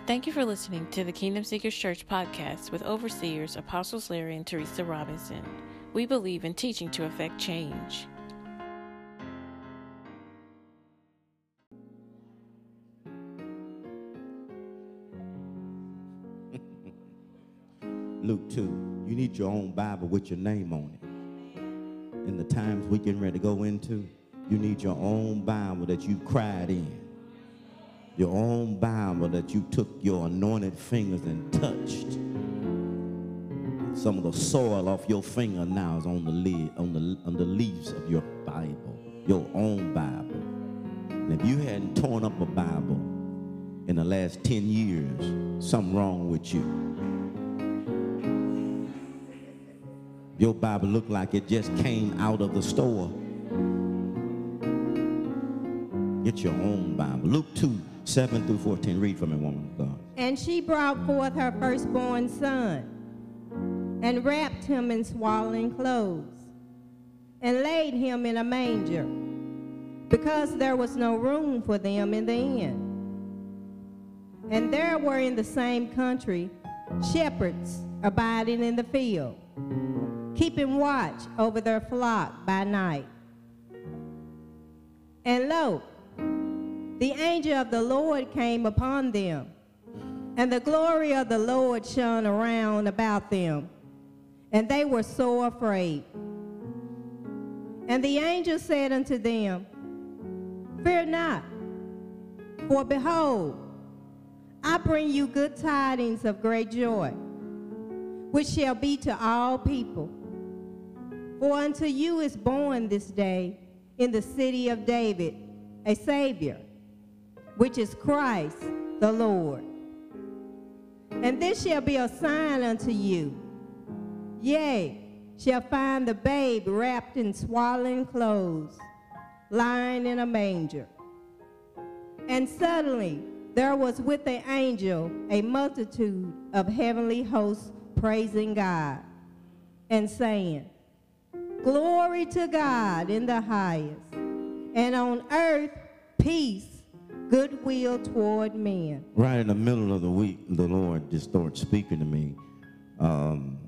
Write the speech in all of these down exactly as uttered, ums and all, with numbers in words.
Thank you for listening to the Kingdom Seekers Church podcast with overseers Apostles Larry and Teresa Robinson. We believe in teaching to effect change. Luke two, you need your own Bible with your name on it. In the times we're getting ready to go into, you need your own Bible that you cried in. Your own Bible that you took your anointed fingers and touched. Some of the soil off your finger now is on the lid, on the on the leaves of your Bible, your own Bible. And if you hadn't torn up a Bible in the last ten years, something wrong with you. Your Bible looked like it just came out of the store. Get your own Bible. Luke two, seven through fourteen. Read for me, woman of God. And she brought forth her firstborn son, and wrapped him in swaddling clothes, and laid him in a manger, because there was no room for them in the inn. And there were in the same country shepherds abiding in the field, keeping watch over their flock by night. And lo, the angel of the Lord came upon them, and the glory of the Lord shone around about them, and they were sore afraid. And the angel said unto them, Fear not, for behold, I bring you good tidings of great joy, which shall be to all people. For unto you is born this day in the city of David a Savior, which is Christ the Lord. And this shall be a sign unto you. Yea, shall find the babe wrapped in swaddling clothes, lying in a manger. And suddenly there was with the angel a multitude of heavenly hosts praising God, and saying, Glory to God in the highest, and on earth peace, goodwill toward men. Right in the middle of the week, the Lord just started speaking to me um,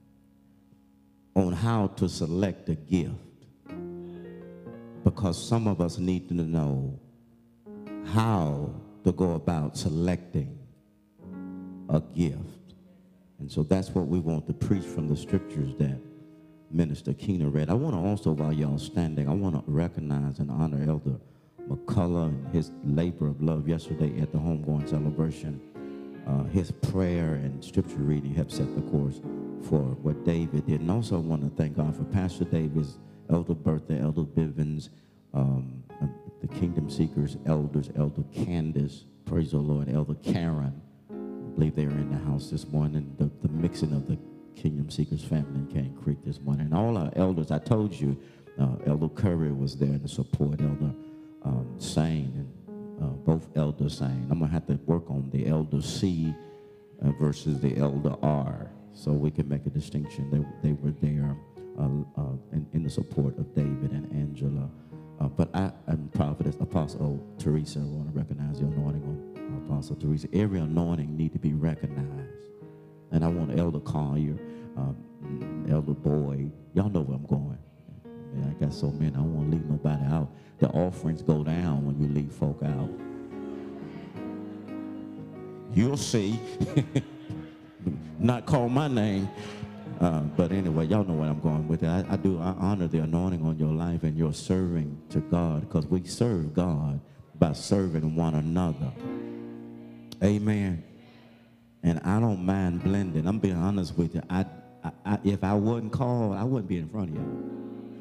on how to select a gift. Because some of us need to know how to go about selecting a gift. And so that's what we want to preach from the scriptures that Minister Keena read. I want to also, while y'all standing, I want to recognize and honor Elder McCullough and his labor of love yesterday at the homegoing celebration. Uh, his prayer and scripture reading helped set the course for what David did. And also I want to thank God for Pastor Davis, Elder Bertha, Elder Bivens, um, the Kingdom Seekers, elders, Elder Candace, praise the Lord, Elder Karen. I believe they were in the house this morning. The, the mixing of the Kingdom Seekers family in Cane Creek this morning. And all our elders, I told you, uh, Elder Curry was there to support Elder Um, sang, and uh, both elders sang. I'm going to have to work on the elder C uh, versus the elder R so we can make a distinction. They, they were there uh, uh, in, in the support of David and Angela. Uh, but I, I'm prophetess, Apostle Teresa. I want to recognize the anointing on Apostle Teresa. Every anointing need to be recognized. And I want Elder Collier, um, Elder Boyd. Y'all know where I'm going. Man, I got so many, I don't want to leave nobody out. The offerings go down when you leave folk out. You'll see. Not call my name. Uh, but anyway, y'all know where I'm going with it. I, I do I honor the anointing on your life and your serving to God, because we serve God by serving one another. Amen. And I don't mind blending. I'm being honest with you. I, I, I, if I wasn't called, I wouldn't be in front of you.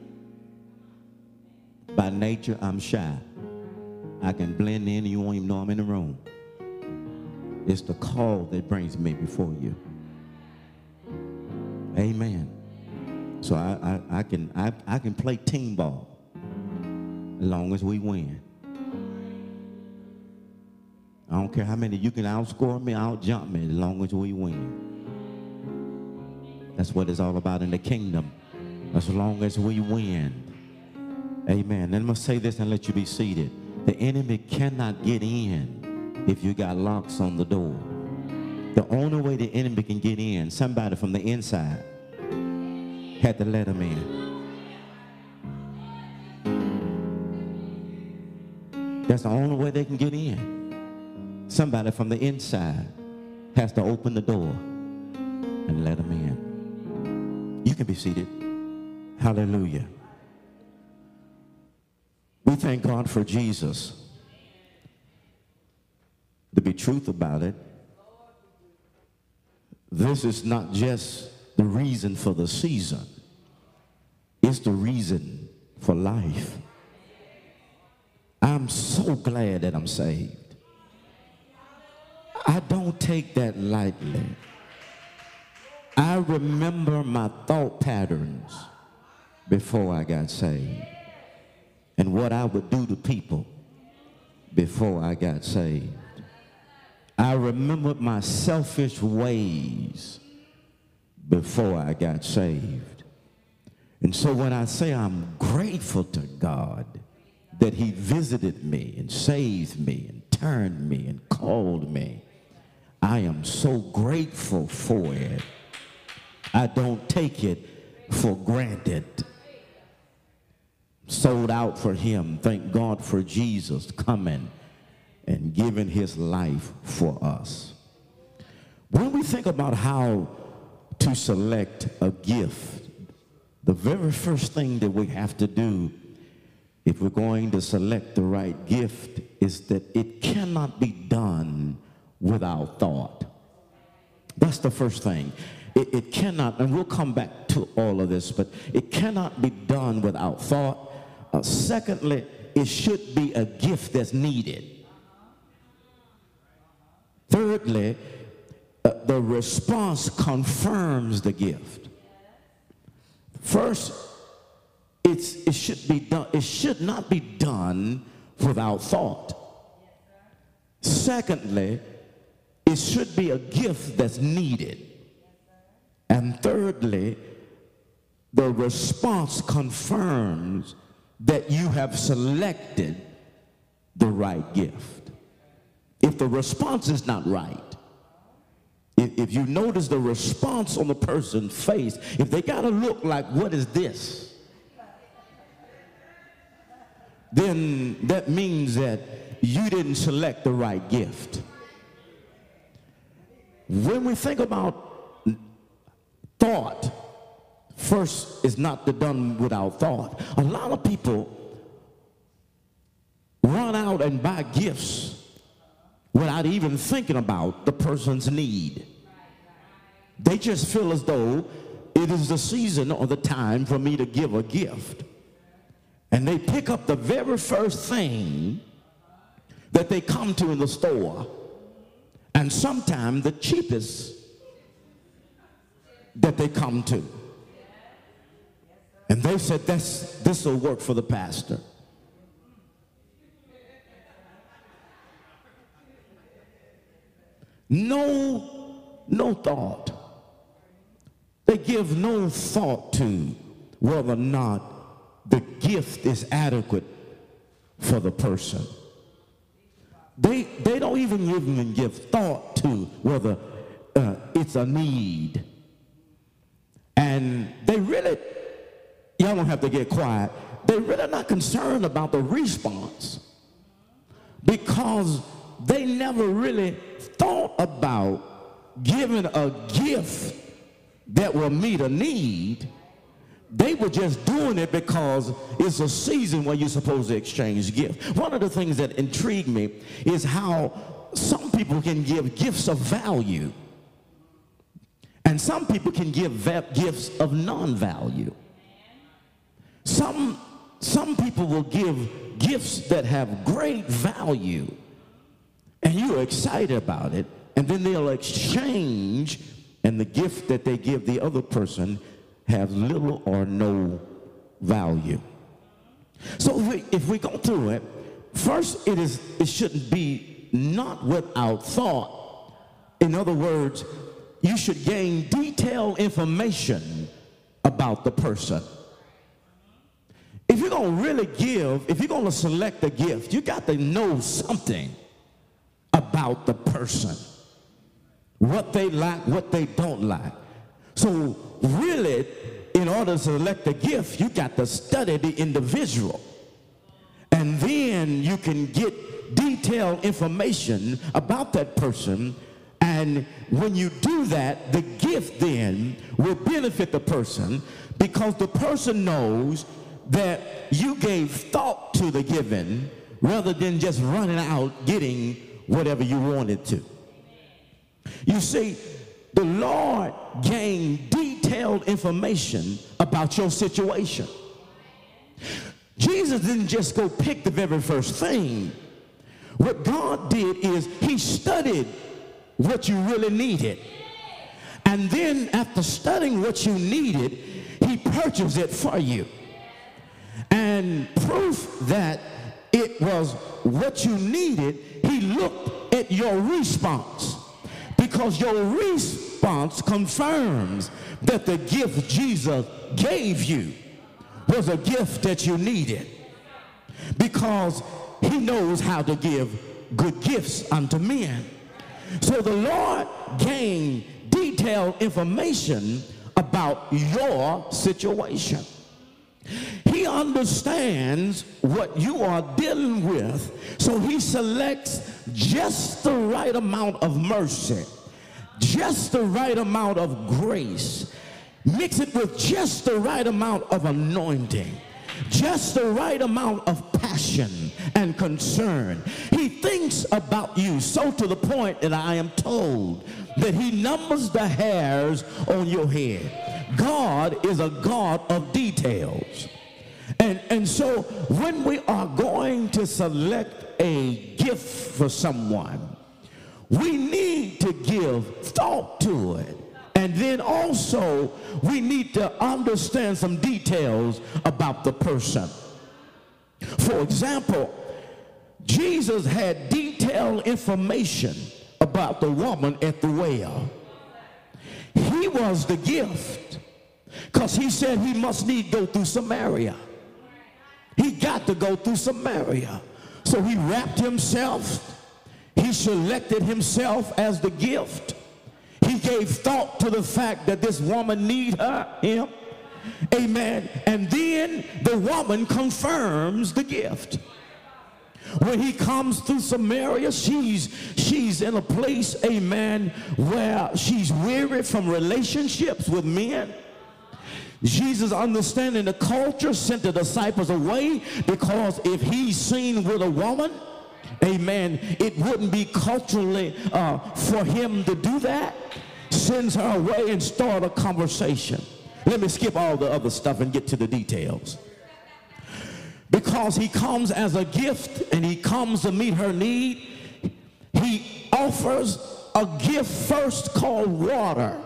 By nature, I'm shy. I can blend in and you won't even know I'm in the room. It's the call that brings me before you. Amen. So I, I, I can I, I can play team ball as long as we win. I don't care how many you can outscore me, outjump me, as long as we win. That's what it's all about in the kingdom. As long as we win. Amen. And I'm going to say this and let you be seated. The enemy cannot get in if you got locks on the door. The only way the enemy can get in, somebody from the inside had to let him in. That's the only way they can get in. Somebody from the inside has to open the door and let them in. You can be seated. Hallelujah. We thank God for Jesus. To be truth about it, this is not just the reason for the season. It's the reason for life. I'm so glad that I'm saved. I don't take that lightly. I remember my thought patterns before I got saved and what I would do to people before I got saved. I remembered my selfish ways before I got saved. And so when I say I'm grateful to God that he visited me and saved me and turned me and called me, I am so grateful for it. I don't take it for granted. Sold out for him. Thank God for Jesus coming and giving his life for us. When we think about how to select a gift, the very first thing that we have to do if we're going to select the right gift is that it cannot be done without thought. That's the first thing. It, it cannot, and we'll come back to all of this, but it cannot be done without thought. Uh, secondly, it should be a gift that's needed. Thirdly, uh, the response confirms the gift. First, it's, it should be done. It should not be done without thought. Secondly, it should be a gift that's needed. And thirdly, the response confirms that you have selected the right gift. If the response is not right, if, if you notice the response on the person's face, if they gotta look like, what is this? Then that means that you didn't select the right gift. When we think about thought, first is not done without thought. A lot of people run out and buy gifts without even thinking about the person's need. They just feel as though it is the season or the time for me to give a gift. And they pick up the very first thing that they come to in the store, and sometimes the cheapest that they come to. And they said, That's, this will work for the pastor. No, no thought. They give no thought to whether or not the gift is adequate for the person. They, they don't even even give thought to whether uh, it's a need. And they really, y'all don't have to get quiet, they're really not concerned about the response because they never really thought about giving a gift that will meet a need. They were just doing it because it's a season where you're supposed to exchange gifts. One of the things that intrigued me is how some people can give gifts of value and some people can give gifts of non-value. Some, some people will give gifts that have great value and you're excited about it, and then they'll exchange, and the gift that they give the other person have little or no value. So if we, if we go through it, first it is it shouldn't be not without thought. In other words, you should gain detailed information about the person. If you're going to really give, if you're going to select a gift, you got to know something about the person, what they like, what they don't like. So really, in order to select a gift, you got to study the individual. And then you can get detailed information about that person. And when you do that, the gift then will benefit the person, because the person knows that you gave thought to the giving rather than just running out getting whatever you wanted to. You see, the Lord gained detailed information about your situation. Jesus didn't just go pick the very first thing. What God did is he studied what you really needed. And then after studying what you needed, he purchased it for you. And proof that it was what you needed, he looked at your response. Because your response confirms that the gift Jesus gave you was a gift that you needed. Because he knows how to give good gifts unto men. So the Lord gained detailed information about your situation. He understands what you are dealing with, so he selects just the right amount of mercy, just the right amount of grace, mix it with just the right amount of anointing, just the right amount of passion and concern. He thinks about you so to the point that I am told that he numbers the hairs on your head. God is a God of details. And, and so when we are going to select a gift for someone, we need to give thought to it. And then also we need to understand some details about the person. For example, Jesus had detailed information about the woman at the well. He was the gift, because he said he must need go through Samaria. He got to go through Samaria. So he wrapped himself. He selected himself as the gift. He gave thought to the fact that this woman need her, him. Amen. And then the woman confirms the gift. When he comes through Samaria, she's, she's in a place, amen, where she's weary from relationships with men. Jesus, understanding the culture, sent the disciples away, because if he's seen with a woman, amen, it wouldn't be culturally uh, for him to do that. Sends her away and start a conversation. Let me skip all the other stuff and get to the details. Because he comes as a gift and he comes to meet her need, he offers a gift first called water.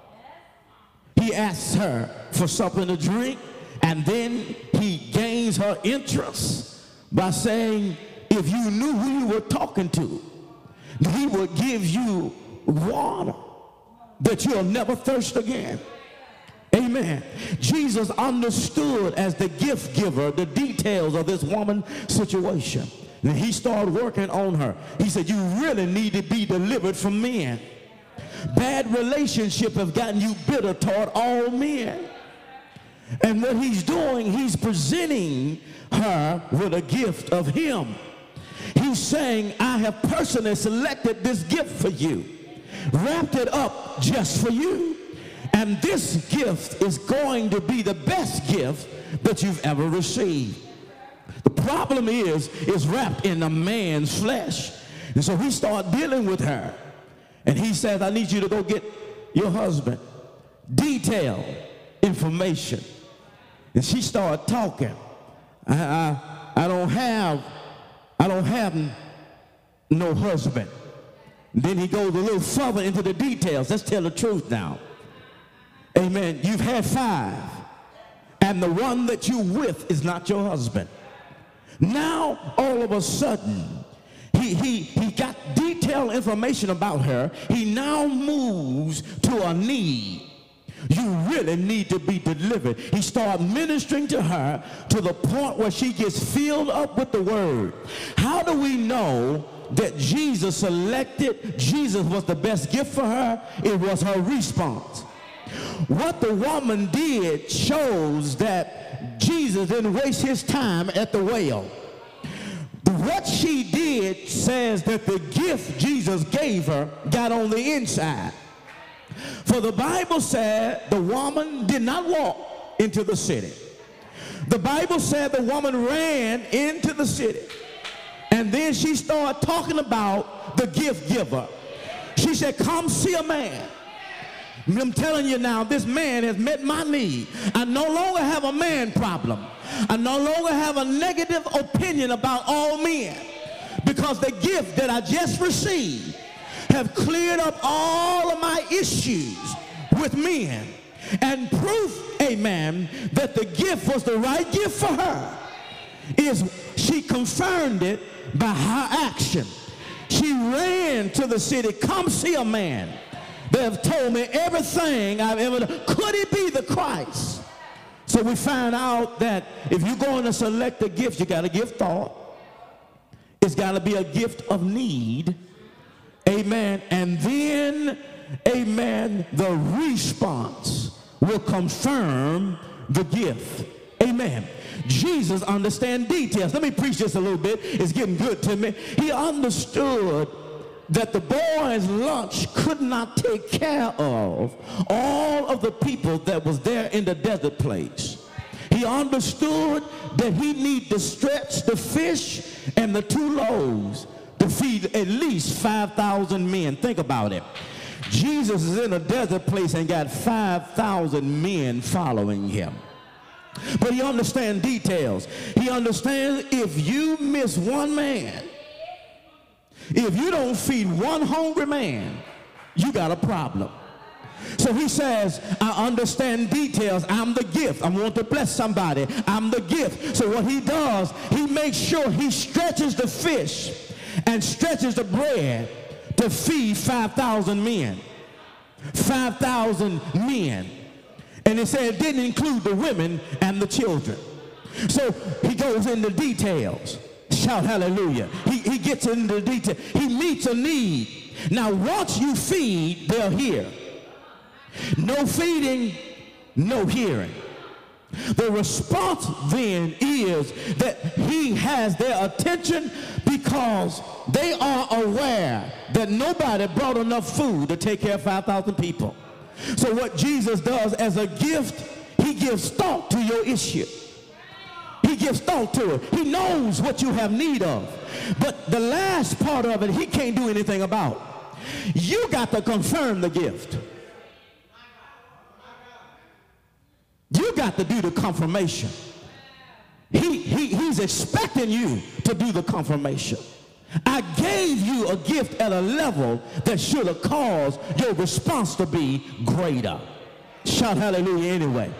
He asks her for something to drink, and then he gains her interest by saying, if you knew who you were talking to, he would give you water that you'll never thirst again. Amen. Jesus understood as the gift giver the details of this woman's situation. And he started working on her. He said, you really need to be delivered from men. Bad relationships have gotten you bitter toward all men. And what he's doing, he's presenting her with a gift of him. He's saying, I have personally selected this gift for you, wrapped it up just for you. And this gift is going to be the best gift that you've ever received. The problem is, it's wrapped in a man's flesh. And so he started dealing with her. And he says, I need you to go get your husband. Detailed information. And she started talking. I, I, I don't have, I don't have no husband. And then he goes a little further into the details. Let's tell the truth now. Amen. You've had five, and the one that you're with is not your husband. Now, all of a sudden, he, he, he got detailed information about her. He now moves to a need. You really need to be delivered. He started ministering to her to the point where she gets filled up with the word. How do we know that Jesus selected, Jesus was the best gift for her, it was her response. What the woman did shows that Jesus didn't waste his time at the well. What she did says that the gift Jesus gave her got on the inside. For the Bible said the woman did not walk into the city. The Bible said the woman ran into the city. And then she started talking about the gift giver. She said, come see a man. I'm telling you now, this man has met my need. I no longer have a man problem. I no longer have a negative opinion about all men, because the gift that I just received have cleared up all of my issues with men, and proof, amen, that the gift was the right gift for her is she confirmed it by her action. She ran to the city, come see a man. They have told me everything I've ever done. Could it be the Christ? So we find out that if you're going to select a gift, you got to give thought. It's got to be a gift of need. Amen. And then, amen, the response will confirm the gift. Amen. Jesus understands details. Let me preach this a little bit. It's getting good to me. He understood that the boys' lunch could not take care of all of the people that was there in the desert place. He understood that he needed to stretch the fish and the two loaves to feed at least five thousand men. Think about it. Jesus is in a desert place and got five thousand men following him. But he understands details. He understands if you miss one man, if you don't feed one hungry man, you got a problem. So he says, I understand details. I'm the gift. I want to bless somebody. I'm the gift. So what he does, he makes sure he stretches the fish and stretches the bread to feed five thousand men. five thousand men. And he said it didn't include the women and the children. So he goes into details. Shout hallelujah. He, he gets into the detail. He meets a need. Now once you feed, they'll hear. No feeding, no hearing. The response then is that he has their attention because they are aware that nobody brought enough food to take care of five thousand people. So what Jesus does as a gift, he gives thought to your issue. He gives thought to it. He knows what you have need of. But the last part of it, he can't do anything about. You got to confirm the gift. You got to do the confirmation. He, he, he's expecting you to do the confirmation. I gave you a gift at a level that should have caused your response to be greater. Shout hallelujah anyway.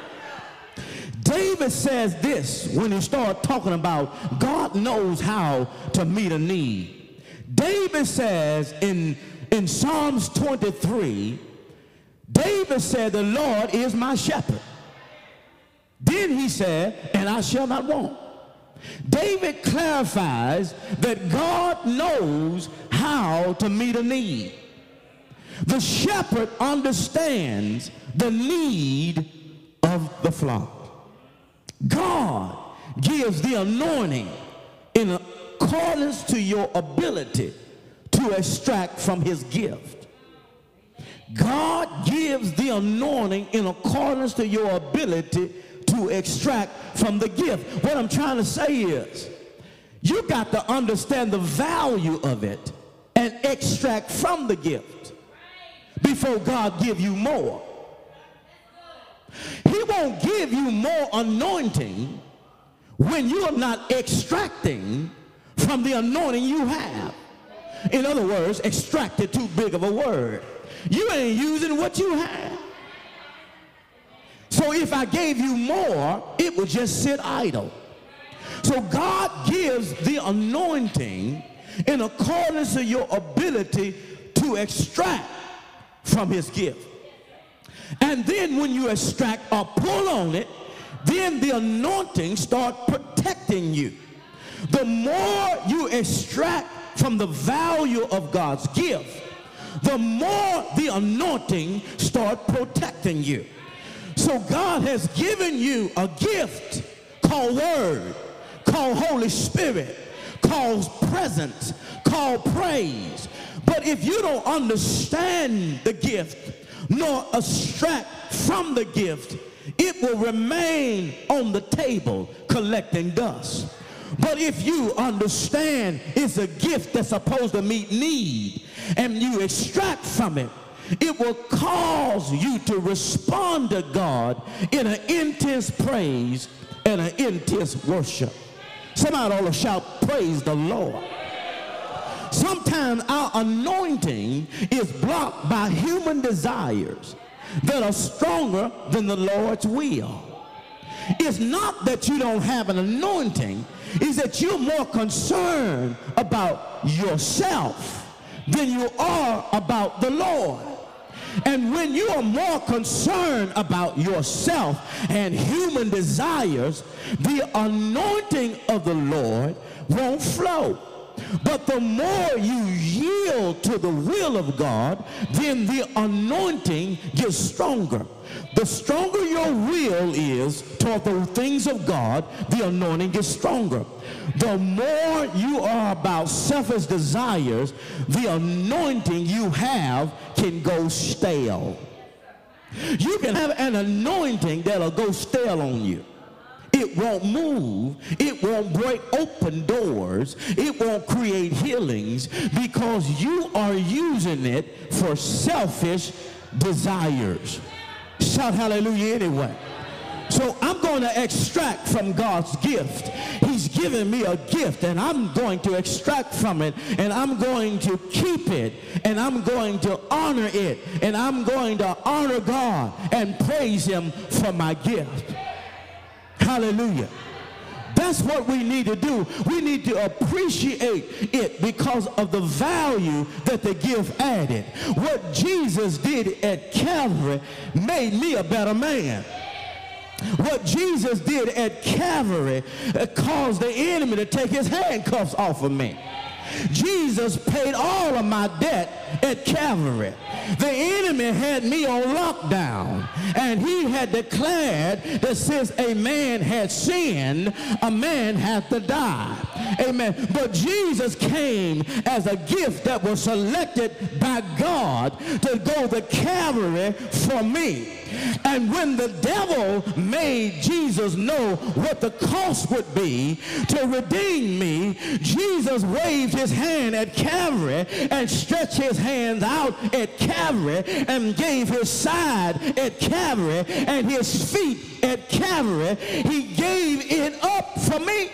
David says this when he started talking about God knows how to meet a need. David says in, in Psalms twenty-three, David said, the Lord is my shepherd. Then he said, and I shall not want. David clarifies that God knows how to meet a need. The shepherd understands the need of the flock. God gives the anointing in accordance to your ability to extract from his gift. God gives the anointing in accordance to your ability to extract from the gift. What I'm trying to say is, you got to understand the value of it and extract from the gift before God give you more. He won't give you more anointing when you are not extracting from the anointing you have. In other words, extracted too big of a word. You ain't using what you have. So if I gave you more, it would just sit idle. So God gives the anointing in accordance to your ability to extract from his gift. And then when you extract or pull on it, then the anointing starts protecting you. The more you extract from the value of God's gift, the more the anointing start protecting you. So God has given you a gift called Word, called Holy Spirit, called presence, called praise. But if you don't understand the gift, nor extract from the gift, it will remain on the table collecting dust. But if you understand it's a gift that's supposed to meet need, and you extract from it, it will cause you to respond to God in an intense praise and an intense worship. Somebody ought to shout, praise the Lord. Sometimes our anointing is blocked by human desires that are stronger than the Lord's will. It's not that you don't have an anointing, it's that you're more concerned about yourself than you are about the Lord. And when you are more concerned about yourself and human desires, the anointing of the Lord won't flow. But the more you yield to the will of God, then the anointing gets stronger. The stronger your will is toward the things of God, the anointing gets stronger. The more you are about selfish desires, the anointing you have can go stale. You can have an anointing that'll go stale on you. It won't move. It won't break open doors. It won't create healings because you are using it for selfish desires. Shout hallelujah anyway. So I'm going to extract from God's gift. He's given me a gift, and I'm going to extract from it, and I'm going to keep it, and I'm going to honor it, and I'm going to honor God and praise him for my gift. Hallelujah. That's what we need to do. We need to appreciate it because of the value that the gift added. What Jesus did at Calvary made me a better man. What Jesus did at Calvary caused the enemy to take his handcuffs off of me. Jesus paid all of my debt at Calvary. The enemy had me on lockdown, and he had declared that since a man had sinned, a man had to die. Amen. But Jesus came as a gift that was selected by God to go to Calvary for me. And when the devil made Jesus know what the cost would be to redeem me, Jesus waved his hand at Calvary and stretched his hands out at Calvary and gave his side at Calvary and his feet at Calvary. He gave it up for me.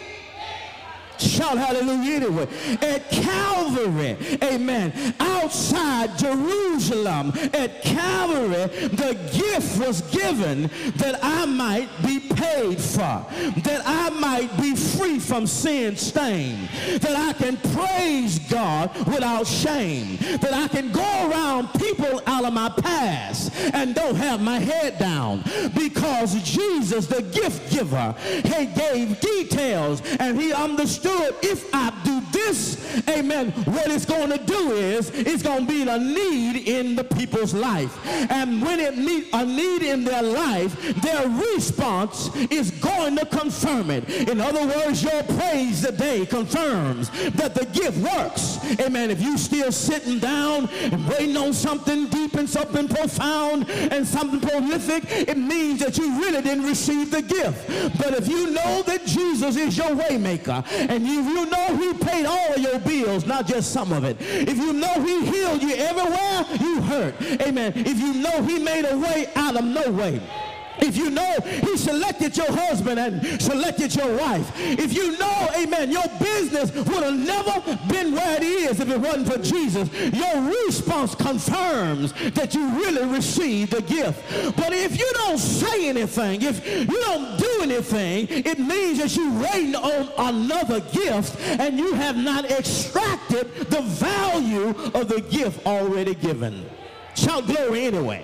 Shout hallelujah anyway. At Calvary, amen, outside Jerusalem, at Calvary, the gift was given that I might be paid for, that I might be free from sin stain, that I can praise God without shame, that I can go around people out of my past and don't have my head down because Jesus, the gift giver, he gave details and he understood if I do this, amen, what it's going to do is it's going to be a need in the people's life. And when it meet a need in their life, their response is going to confirm it. In other words, your praise today confirms that the gift works. Amen. If you still sitting down and waiting on something deep and something profound and something prolific, it means that you really didn't receive the gift. But if you know that Jesus is your way maker, and you you know he paid all of your bills, not just some of it. If you know he healed you everywhere you hurt. Amen. If you know he made a way out of no way. If you know he selected your husband and selected your wife. If you know, amen, your business would have never been where it is if it wasn't for Jesus. Your response confirms that you really received the gift. But if you don't say anything, if you don't do anything, it means that you're waiting on another gift and you have not extracted the value of the gift already given. Shout glory anyway.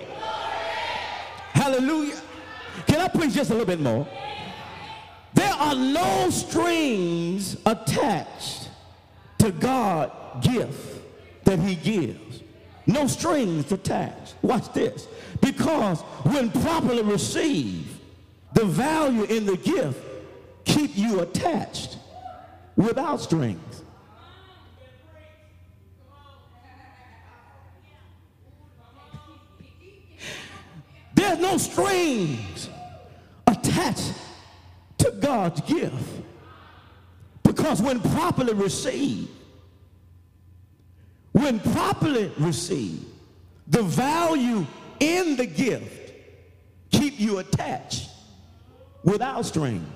Hallelujah. Can I preach just a little bit more? There are no strings attached to God gift that he gives. No strings attached. Watch this. Because when properly received, the value in the gift keep you attached without strings. There's no strings attached to God's gift. Because when properly received, when properly received, the value in the gift keep you attached without strings.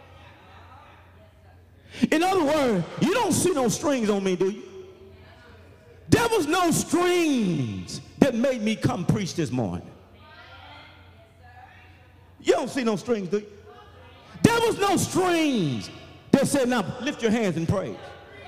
In other words, you don't see no strings on me, do you? There was no strings that made me come preach this morning. You don't see no strings, do you? There was no strings that said, now lift your hands and praise.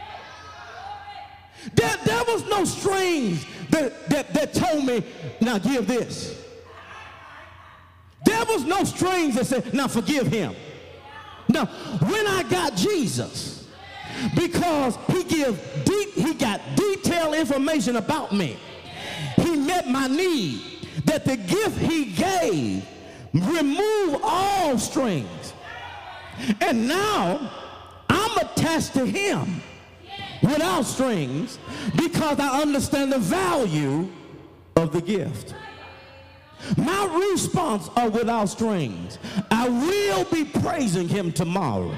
There, there was no strings that, that, that told me, now give this. There was no strings that said, now forgive him. Now, when I got Jesus, because he give deep, he got detailed information about me. He met my need, that the gift he gave removed all strings. And now I'm attached to him without strings because I understand the value of the gift. My response are without strings. I will be praising him tomorrow.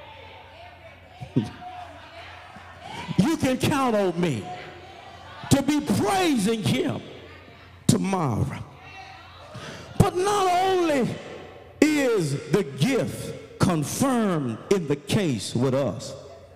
You can count on me to be praising him tomorrow. But not only is the gift confirmed in the case with us,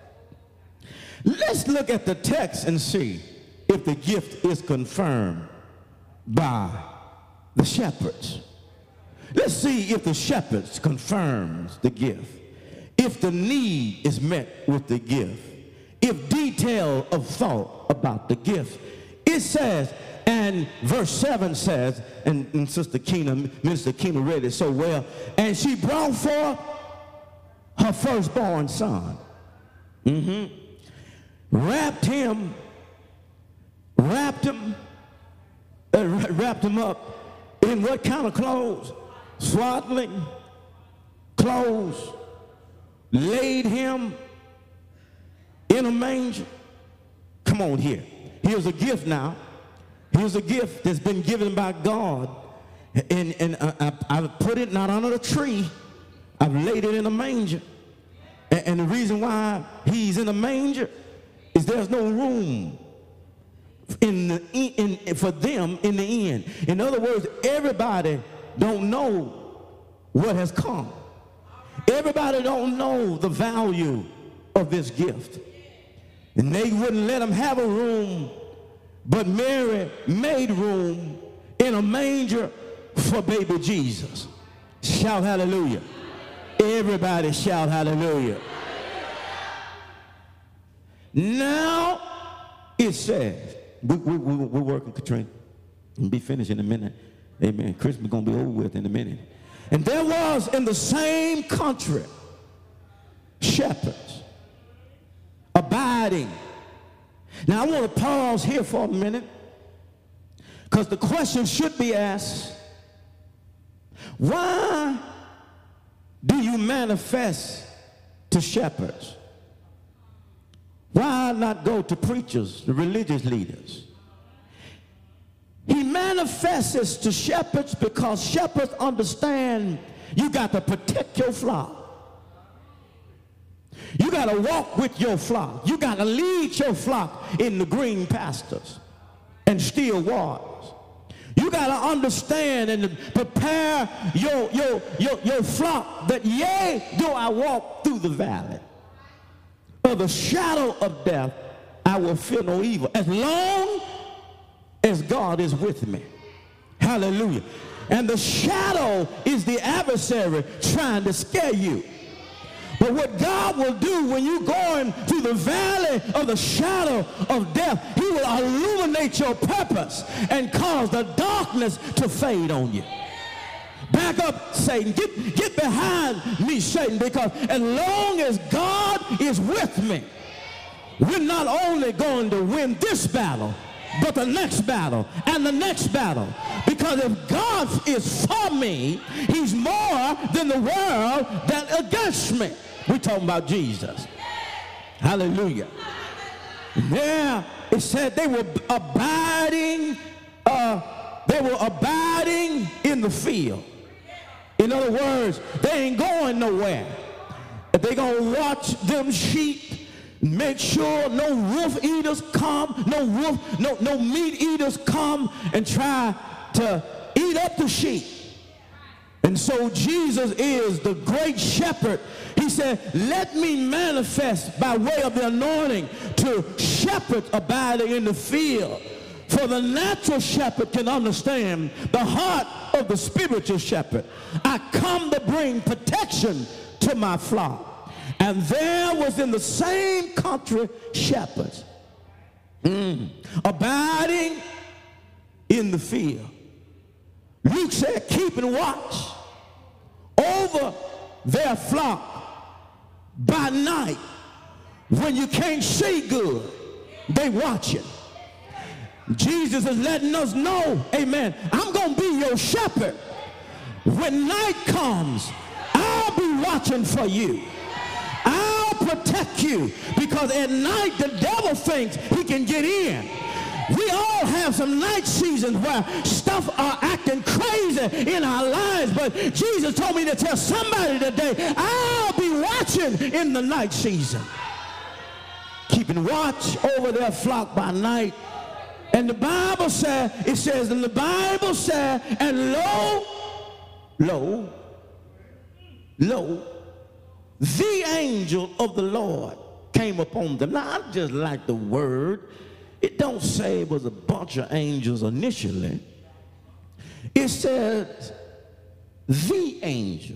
let's look at the text and see if the gift is confirmed by the shepherds. Let's see if the shepherds confirms the gift, if the need is met with the gift, if detail of thought about the gift. It says, and verse seven says, and, and Sister Keena, Minister Keena read it so well, and she brought forth her firstborn son. Mm-hmm. Wrapped him, wrapped him, uh, wrapped him up in what kind of clothes? Swaddling clothes. Laid him in a manger. Come on here. Here's a gift now. Here's a gift that's been given by God. And, and I, I've put it not under the tree. I've laid it in a manger. And, and the reason why he's in a manger is there's no room in the, in, in, for them in the end. In other words, everybody don't know what has come. Everybody don't know the value of this gift. And they wouldn't let him have a room, but Mary made room in a manger for baby Jesus. Shout hallelujah. Everybody shout hallelujah. Now it says, we, we, we, we're working, Katrina. We'll be finished in a minute. Amen. Christmas is going to be over with in a minute. And there was in the same country shepherds abiding. Now I want to pause here for a minute because the question should be asked, why do you manifest to shepherds? Why not go to preachers, the religious leaders? He manifests to shepherds because shepherds understand you got to protect your flock. You got to walk with your flock. You got to lead your flock in the green pastures and still waters. You got to understand and prepare your, your, your, your flock that, yea, though I walk through the valley of the shadow of death, I will fear no evil, as long as God is with me. Hallelujah. And the shadow is the adversary trying to scare you. But what God will do when you're going through the valley of the shadow of death, he will illuminate your purpose and cause the darkness to fade on you. Back up, Satan. Get, get behind me, Satan, because as long as God is with me, we're not only going to win this battle, but the next battle and the next battle. Because if God is for me, he's more than the world that against me. We're talking about Jesus. Hallelujah. There it said they were abiding, uh, they were abiding in the field. In other words, they ain't going nowhere. They're going to watch them sheep, make sure no wolf eaters come, no wolf, no, no meat eaters come and try to eat up the sheep. And so Jesus is the great shepherd. He said, let me manifest by way of the anointing to shepherds abiding in the field. For the natural shepherd can understand the heart of the spiritual shepherd. I come to bring protection to my flock. And there was in the same country shepherds mm, abiding in the field. Luke said, keeping watch over their flock by night. When you can't see good, they watching. Jesus is letting us know, amen, I'm going to be your shepherd. When night comes, I'll be watching for you. I'll protect you, because at night the devil thinks he can get in. We all have some night seasons where stuff are acting crazy in our lives, but Jesus told me to tell somebody today, I'll be watching in the night season, keeping watch over their flock by night. And the Bible said, it says, and the Bible said, and lo, lo, lo, the angel of the Lord came upon them. Now, I just like the word. It don't say it was a bunch of angels initially. It says, the angel.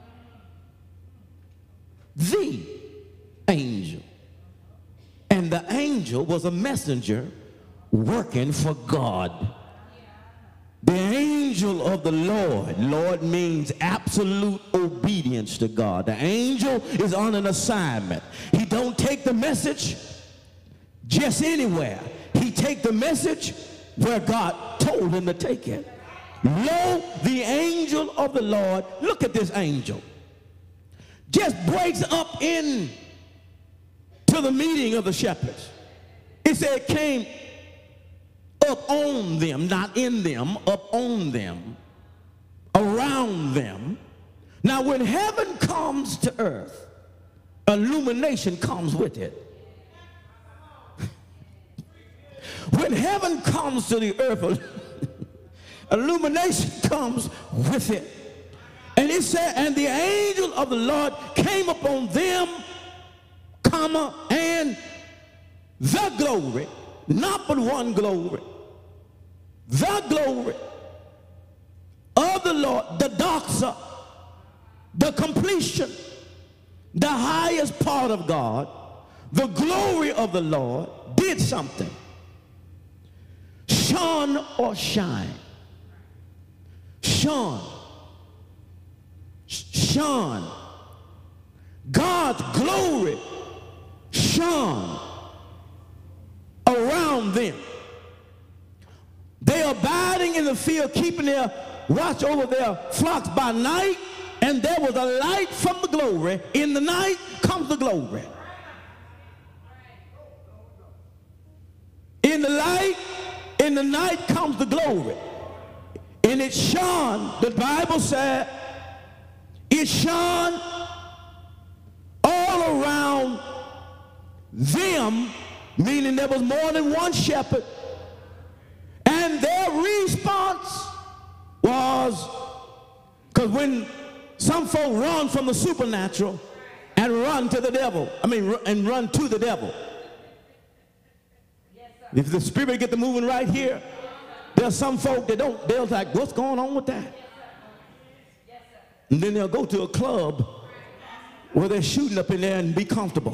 The angel. And the angel was a messenger working for God. The angel of the Lord. Lord means absolute obedience to God. The angel is on an assignment. He don't take the message just anywhere. He take the message where God told him to take it. Lo, the angel of the Lord. Look at this angel. Just breaks up in to the meeting of the shepherds. It said it came up on them, not in them, up on them, around them. Now when heaven comes to earth, illumination comes with it. When heaven comes to the earth, illumination comes with it. And it said, and the angel of the Lord came upon them, comma, and the glory, not but one glory, the glory of the Lord, the doxa, the completion, the highest part of God, the glory of the Lord did something. Shone or shine. Shone. Shone. God's glory shone around them. They are abiding in the field, keeping their watch over their flocks by night, and there was a light from the glory. In the night comes the glory. In the light, in the night comes the glory. And it shone, the Bible said, it shone all around them, meaning there was more than one shepherd. And their response was, because when some folk run from the supernatural and run to the devil, I mean, and run to the devil. If the spirit get to moving right here, there's some folk that don't, they're like, what's going on with that? And then they'll go to a club where they're shooting up in there and be comfortable.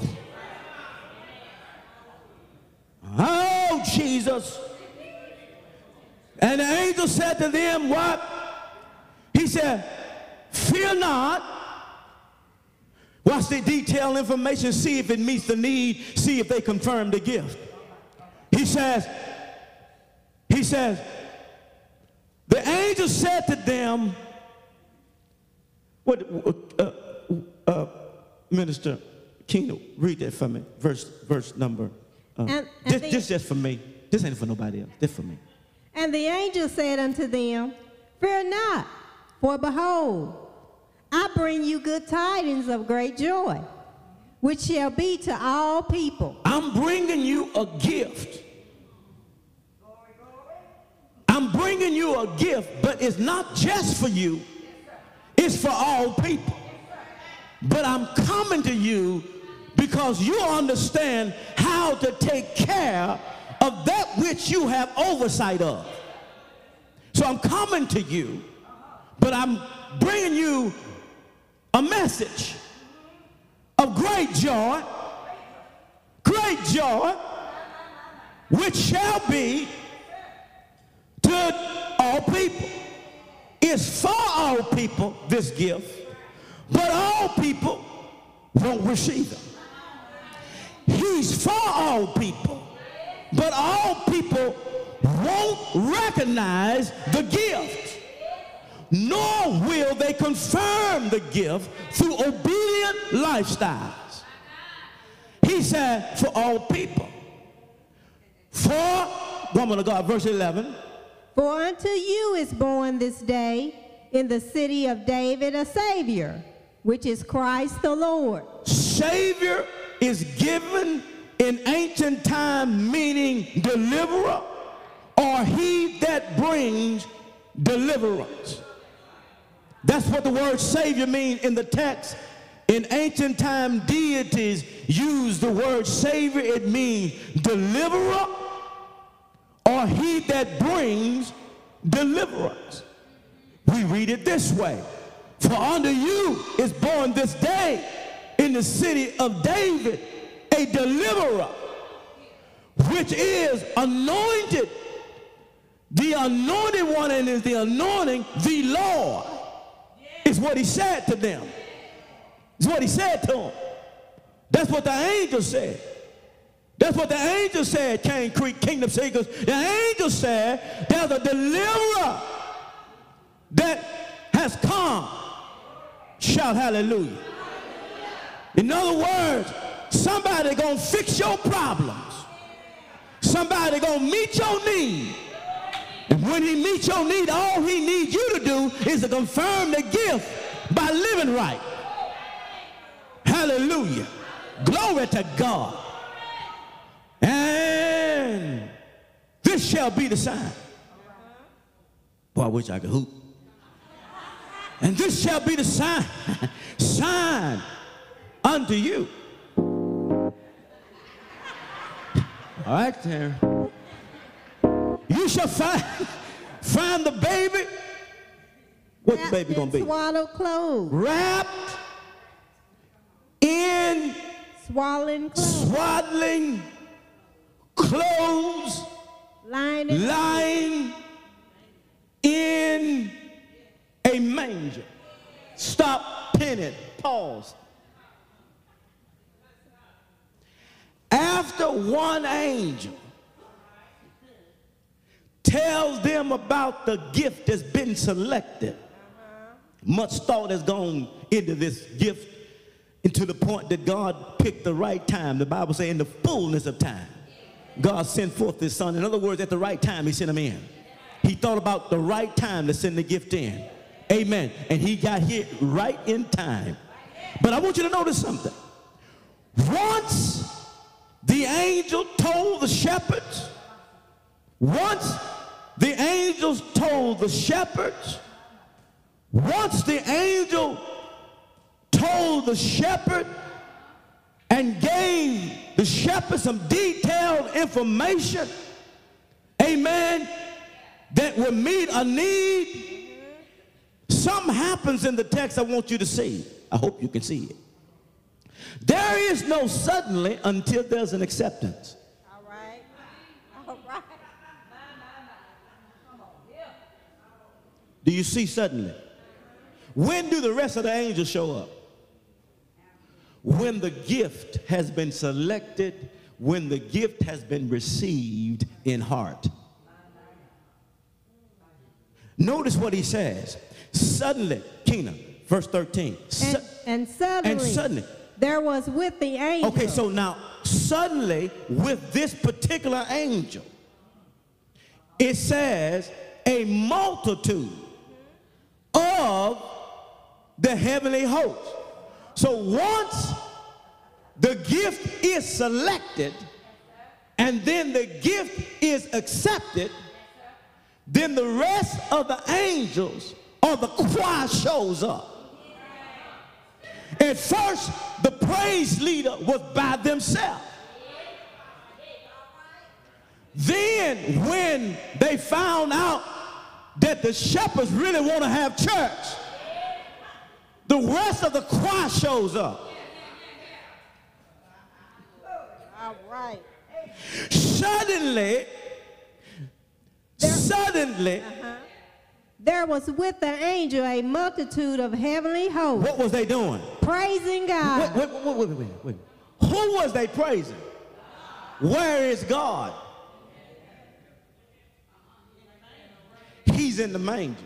Oh, Jesus. And the angel said to them, what? He said, fear not. Watch the detailed information, see if it meets the need, see if they confirm the gift. He says, he says, the angel said to them, what, uh, uh, Minister Keno, read that for me, verse, verse number, uh, and, and this, the, this just for me. This ain't for nobody else, this for me. And the angel said unto them, fear not, for behold, I bring you good tidings of great joy, which shall be to all people. I'm bringing you a gift. I'm bringing you a gift, but it's not just for you. It's for all people. But I'm coming to you because you understand how to take care of that which you have oversight of. So I'm coming to you, but I'm bringing you a message of great joy, great joy, which shall be to all people. It's for all people, this gift, but all people won't receive it. He's for all people, but all people won't recognize the gift, nor will they confirm the gift through obedient lifestyles. He said, for all people. For, woman of God, verse eleven. For unto you is born this day in the city of David a Savior, which is Christ the Lord. Savior is given in ancient time, meaning deliverer, or he that brings deliverance. That's what the word Savior means in the text. In ancient time, deities used the word Savior. It means deliverer, or he that brings deliverance. We read it this way. For unto you is born this day in the city of David a deliverer, which is anointed. The anointed one, and is the anointing, the Lord, is what he said to them. It's what he said to them. That's what the angel said. That's what the angel said, Cane Creek Kingdom Seekers. The angel said there's a deliverer that has come. Shout hallelujah. In other words, somebody gonna fix your problems. Somebody gonna meet your need. And when he meets your need, all he needs you to do is to confirm the gift by living right. Hallelujah. Glory to God. And this shall be the sign. Boy, I wish I could hoop. And this shall be the sign. Sign unto you. All right, Terry. You shall find, find the baby. What's the baby going to be? Swaddled clothes. Wrapped in Swaddling clothes. Swaddling clothes. Lying in, lying in a manger. Stop, pin it, pause. After one angel tells them about the gift that's been selected, much thought has gone into this gift, and to the point that God picked the right time. The Bible says in the fullness of time, God sent forth his son. In other words, at the right time, he sent him in. He thought about the right time to send the gift in. Amen. And he got here right in time. But I want you to notice something. Once the angel told the shepherds, once the angels told the shepherds, once the angel told the shepherd and gave the shepherd some detailed information, amen, that will meet a need, something happens in the text I want you to see. I hope you can see it. There is no suddenly until there's an acceptance. All right. All right. Do you see suddenly? When do the rest of the angels show up? when the gift has been selected, when the gift has been received in heart. Notice what he says. Suddenly, Keena, verse thirteen. Su- And, and suddenly, and suddenly, there was with the angel. okay, so now, suddenly, with this particular angel, it says a multitude of the heavenly host. So once the gift is selected and then the gift is accepted, then the rest of the angels or the choir shows up. At first, the praise leader was by themselves. Then when they found out that the shepherds really want to have church, the rest of the choir shows up. All right. Suddenly, There- suddenly, Uh-huh. There was with the angel a multitude of heavenly hosts, what was they doing? praising Wait, God. wait, wait, wait, wait, wait. Who was they praising? Where is God? He's in the manger.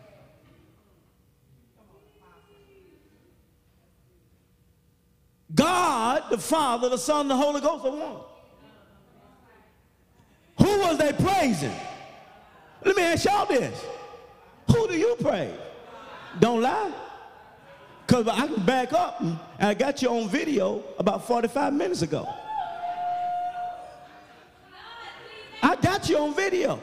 God, the Father, the Son, the Holy Ghost are one. Who was they praising? Let me ask y'all this. Who do you praise? Don't lie. Because I can back up, and I got you on video about forty-five minutes ago. I got you on video.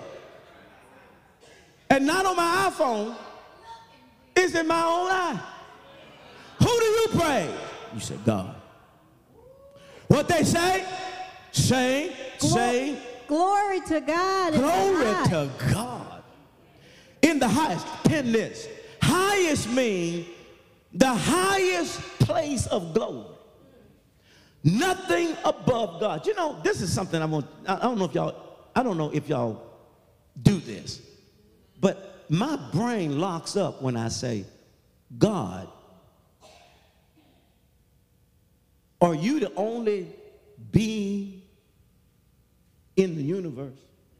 And not on my iPhone. It's in my own eye. Who do you praise? You said God. What they say? Sing, sing. Glory to God. in the Glory highest. to God. In the highest, pin this. Highest means the highest place of glory. Nothing above God. You know, this is something I want, I don't know if y'all, I don't know if y'all do this, but my brain locks up when I say, God, are you the only being in the universe?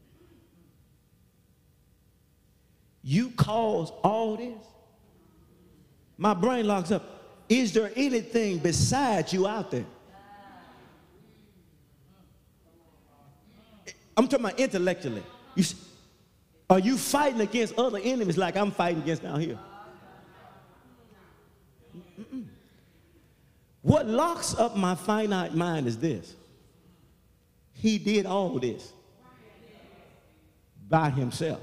You cause all this? My brain locks up. Is there anything besides you out there? I'm talking about intellectually. You, s- are you fighting against other enemies like I'm fighting against down here? Mm-mm. What locks up my finite mind is this. He did all this by himself.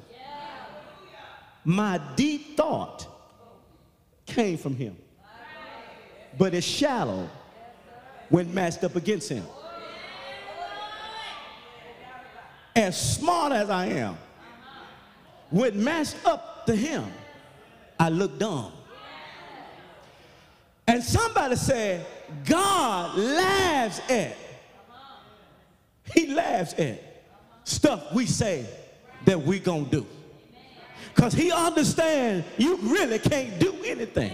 My deep thought came from him, but it's shallow when matched up against him. As smart as I am, when matched up to him, I look dumb. And somebody said, God laughs at, he laughs at stuff we say that we gonna do. Because he understands you really can't do anything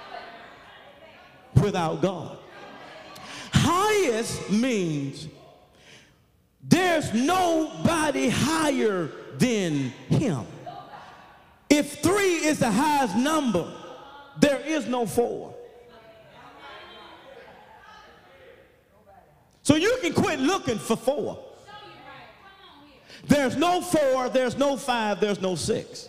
without God. Highest means there's nobody higher than him. If three is the highest number, there is no four. So you can quit looking for four. There's no four, there's no five, there's no six.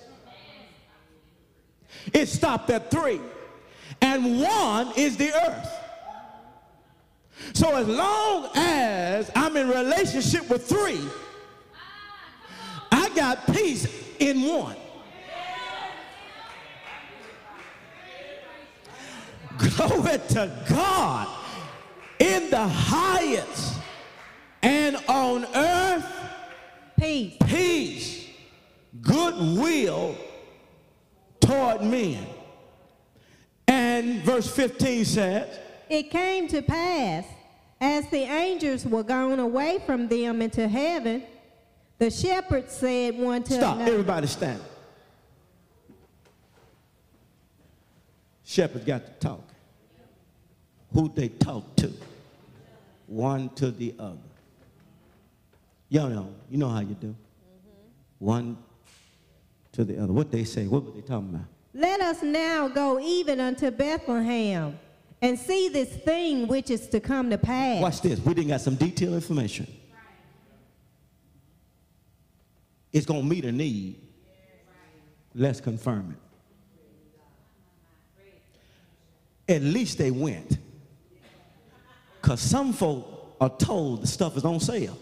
It stopped at three. And one is the earth. So as long as I'm in relationship with three, I got peace in one. Glory to God. In the highest and on earth, Peace. peace, goodwill toward men. And verse fifteen says, It came to pass, as the angels were gone away from them into heaven, the shepherds said one to stop, another. everybody stand. Shepherds got to talk. who they talk to, one to the other. Y'all know, you know how you do. Mm-hmm. One to the other. What they say, what were they talking about? Let us now go even unto Bethlehem and see this thing which is to come to pass. Watch this. We didn't got some detailed information. It's going to meet a need. Let's confirm it. At least they went. Because some folk are told the stuff is on sale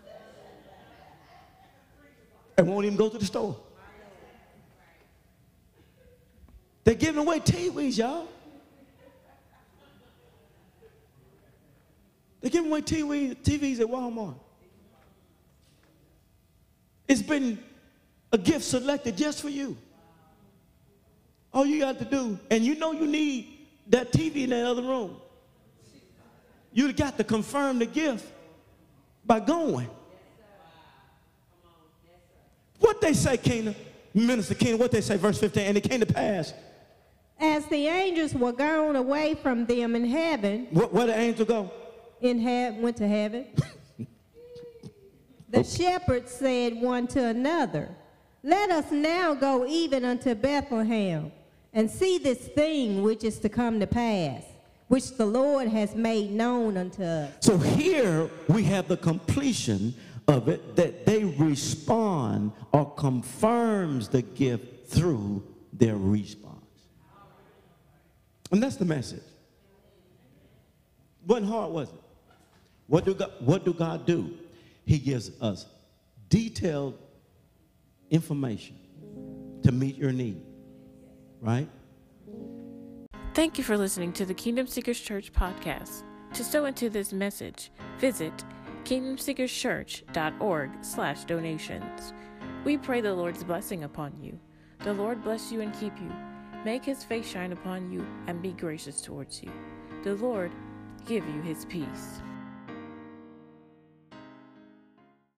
and won't even go to the store. They're giving away T Vs, y'all. They're giving away T Vs, T Vs at Walmart. It's been a gift selected just for you. All you got to do, and you know you need that T V in that other room. You got to confirm the gift by going. What they say, Kena, Minister Kena, what they say, verse fifteen, and it came to pass. As the angels were gone away from them in heaven. Where, where the angel go? In heaven, went to heaven. The shepherds said one to another, let us now go even unto Bethlehem and see this thing which is to come to pass, which the Lord has made known unto us. So here we have the completion of it, that they respond or confirms the gift through their response. And that's the message. Wasn't hard, was it? What do God, what do God do? He gives us detailed information to meet your need, right? Thank you for listening to the Kingdom Seekers Church podcast. To sow into this message, visit kingdom seekers church dot org slash donations. We pray the Lord's blessing upon you. The Lord bless you and keep you. Make his face shine upon you and be gracious towards you. The Lord give you his peace.